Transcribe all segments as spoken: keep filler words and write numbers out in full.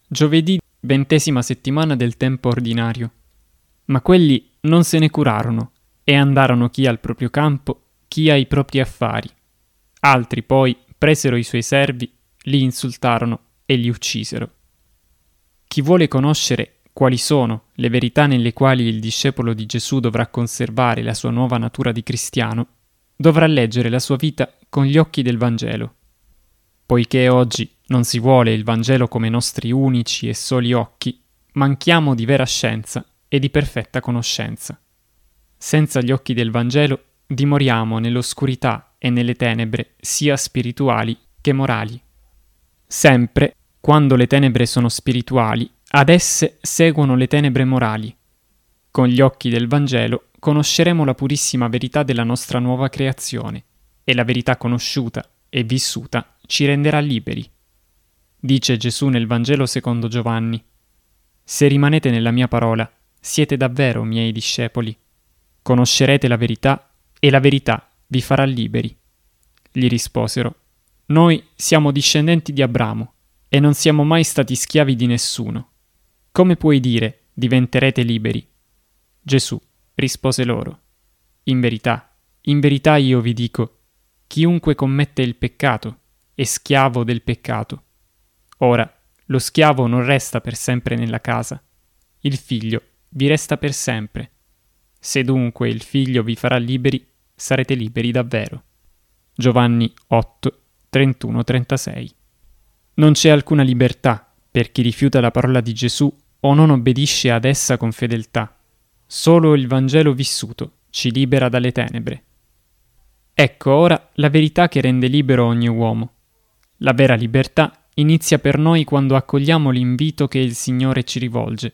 Giovedì, ventesima settimana del tempo ordinario. Ma quelli non se ne curarono e andarono chi al proprio campo, chi ai propri affari. Altri poi presero i suoi servi, li insultarono e li uccisero. Chi vuole conoscere quali sono le verità nelle quali il discepolo di Gesù dovrà conservare la sua nuova natura di cristiano, dovrà leggere la sua vita con gli occhi del Vangelo. Poiché oggi non si vuole il Vangelo come nostri unici e soli occhi, manchiamo di vera scienza e di perfetta conoscenza. Senza gli occhi del Vangelo dimoriamo nell'oscurità e nelle tenebre sia spirituali che morali. Sempre, quando le tenebre sono spirituali, ad esse seguono le tenebre morali. Con gli occhi del Vangelo conosceremo la purissima verità della nostra nuova creazione, e la verità conosciuta e vissuta ci renderà liberi. Dice Gesù nel Vangelo secondo Giovanni: Se rimanete nella mia parola, siete davvero miei discepoli. Conoscerete la verità e la verità vi farà liberi. Gli risposero: Noi siamo discendenti di Abramo e non siamo mai stati schiavi di nessuno. Come puoi dire diventerete liberi? Gesù rispose loro: In verità, in verità io vi dico, chiunque commette il peccato è schiavo del peccato. Ora, lo schiavo non resta per sempre nella casa, il figlio vi resta per sempre. Se dunque il figlio vi farà liberi, sarete liberi davvero. Giovanni otto, trentuno trentasei. Non c'è alcuna libertà per chi rifiuta la parola di Gesù o non obbedisce ad essa con fedeltà. Solo il Vangelo vissuto ci libera dalle tenebre. Ecco ora la verità che rende libero ogni uomo. La vera libertà inizia per noi quando accogliamo l'invito che il Signore ci rivolge.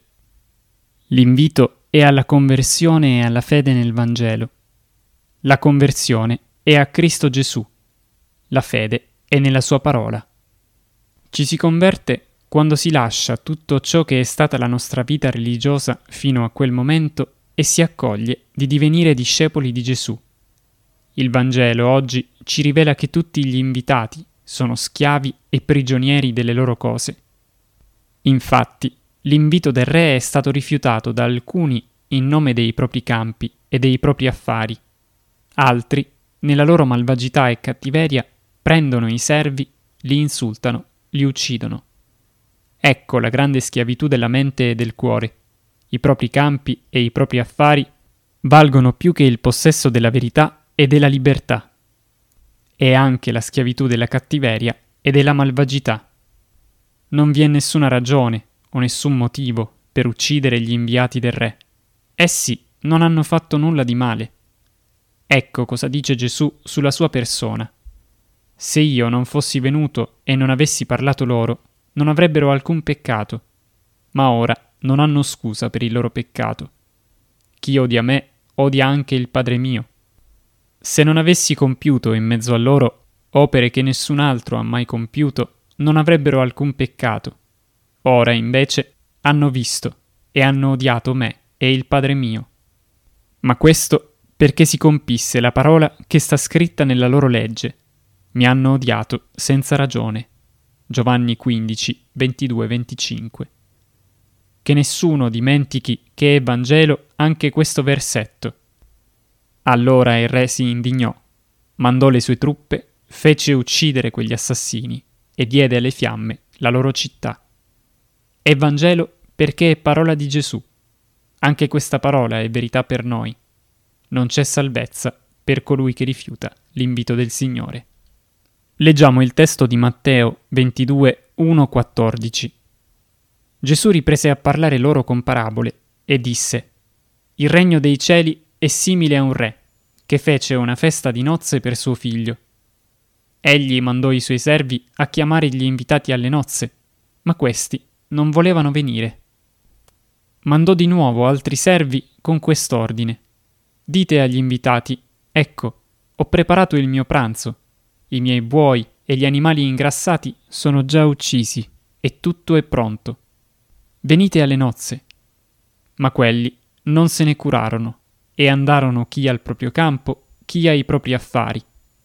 L'invito è alla conversione e alla fede nel Vangelo. La conversione è a Cristo Gesù. La fede è nella sua parola. Ci si converte quando si lascia tutto ciò che è stata la nostra vita religiosa fino a quel momento e si accoglie di divenire discepoli di Gesù. Il Vangelo oggi ci rivela che tutti gli invitati sono schiavi e prigionieri delle loro cose. Infatti, l'invito del re è stato rifiutato da alcuni in nome dei propri campi e dei propri affari. Altri, nella loro malvagità e cattiveria, prendono i servi, li insultano, li uccidono. Ecco la grande schiavitù della mente e del cuore. I propri campi e i propri affari valgono più che il possesso della verità e della libertà. È anche la schiavitù della cattiveria e della malvagità. Non vi è nessuna ragione o nessun motivo per uccidere gli inviati del re. Essi non hanno fatto nulla di male. Ecco cosa dice Gesù sulla sua persona. Se io non fossi venuto e non avessi parlato loro, non avrebbero alcun peccato, ma ora non hanno scusa per il loro peccato. Chi odia me, odia anche il Padre mio. Se non avessi compiuto in mezzo a loro opere che nessun altro ha mai compiuto, non avrebbero alcun peccato. Ora invece hanno visto e hanno odiato me e il Padre mio. Ma questo perché si compisse la parola che sta scritta nella loro legge. Mi hanno odiato senza ragione. Giovanni quindici, ventidue venticinque. Che nessuno dimentichi che è Vangelo anche questo versetto. Allora il re si indignò, mandò le sue truppe, fece uccidere quegli assassini e diede alle fiamme la loro città. È Vangelo perché è parola di Gesù. Anche questa parola è verità per noi. Non c'è salvezza per colui che rifiuta l'invito del Signore. Leggiamo il testo di Matteo ventidue, uno quattordici. Gesù riprese a parlare loro con parabole e disse: Il regno dei cieli è simile a un re che fece una festa di nozze per suo figlio. Egli mandò i suoi servi a chiamare gli invitati alle nozze, ma questi non volevano venire. Mandò di nuovo altri servi con quest'ordine: Dite agli invitati: Ecco, ho preparato il mio pranzo. I miei buoi e gli animali ingrassati sono già uccisi e tutto è pronto. Venite alle nozze. Ma quelli non se ne curarono e andarono chi al proprio campo, chi ai propri affari.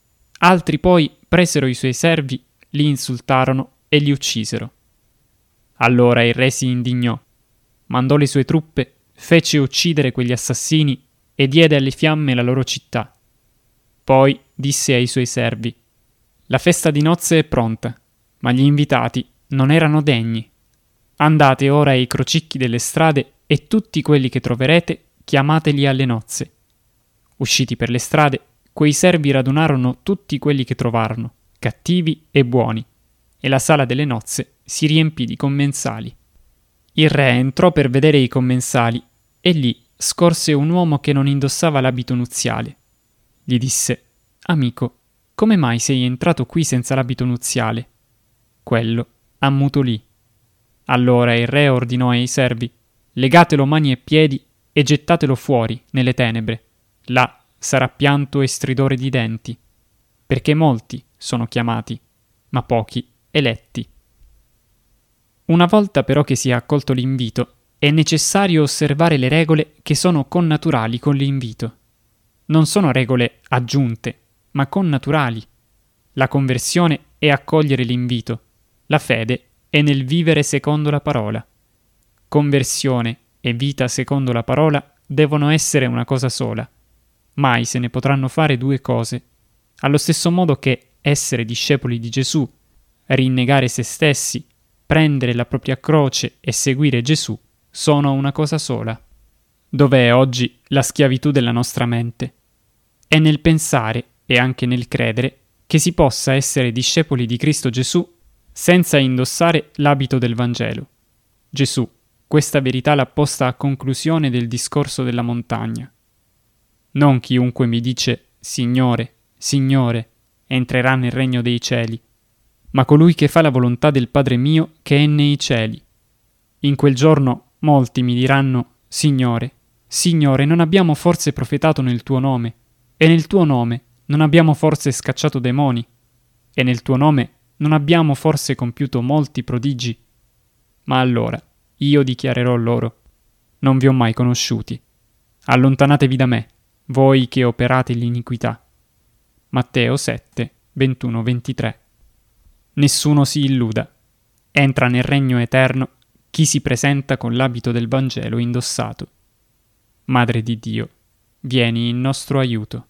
Altri poi presero i suoi servi, li insultarono e li uccisero. Allora il re si indignò, mandò le sue truppe, fece uccidere quegli assassini e diede alle fiamme la loro città. Poi disse ai suoi servi: «La festa di nozze è pronta, ma gli invitati non erano degni. Andate ora ai crocicchi delle strade e tutti quelli che troverete chiamateli alle nozze». Usciti per le strade, quei servi radunarono tutti quelli che trovarono, cattivi e buoni, e la sala delle nozze si riempì di commensali. Il re entrò per vedere i commensali e lì scorse un uomo che non indossava l'abito nuziale. Gli disse: «Amico, come mai sei entrato qui senza l'abito nuziale?» Quello ammutolì. Allora il re ordinò ai servi: «Legatelo mani e piedi e gettatelo fuori, nelle tenebre. Là sarà pianto e stridore di denti, perché molti sono chiamati, ma pochi eletti». Una volta però che si è accolto l'invito, è necessario osservare le regole che sono connaturali con l'invito. Non sono regole aggiunte, ma connaturali. La conversione è accogliere l'invito, la fede è nel vivere secondo la parola. Conversione e vita secondo la parola devono essere una cosa sola. Mai se ne potranno fare due cose, allo stesso modo che essere discepoli di Gesù, rinnegare se stessi, prendere la propria croce e seguire Gesù sono una cosa sola. Dov'è oggi la schiavitù della nostra mente? È nel pensare e anche nel credere che si possa essere discepoli di Cristo Gesù senza indossare l'abito del Vangelo. Gesù questa verità l'ha posta a conclusione del discorso della montagna. Non chiunque mi dice Signore, Signore, entrerà nel regno dei cieli, ma colui che fa la volontà del Padre mio che è nei cieli. In quel giorno molti mi diranno: Signore, Signore, non abbiamo forse profetato nel tuo nome? E nel tuo nome non abbiamo forse scacciato demoni? E nel tuo nome non abbiamo forse compiuto molti prodigi? Ma allora io dichiarerò loro: non vi ho mai conosciuti. Allontanatevi da me, voi che operate l'iniquità. Matteo sette, ventuno ventitré. Nessuno si illuda. Entra nel regno eterno chi si presenta con l'abito del Vangelo indossato. Madre di Dio, vieni in nostro aiuto.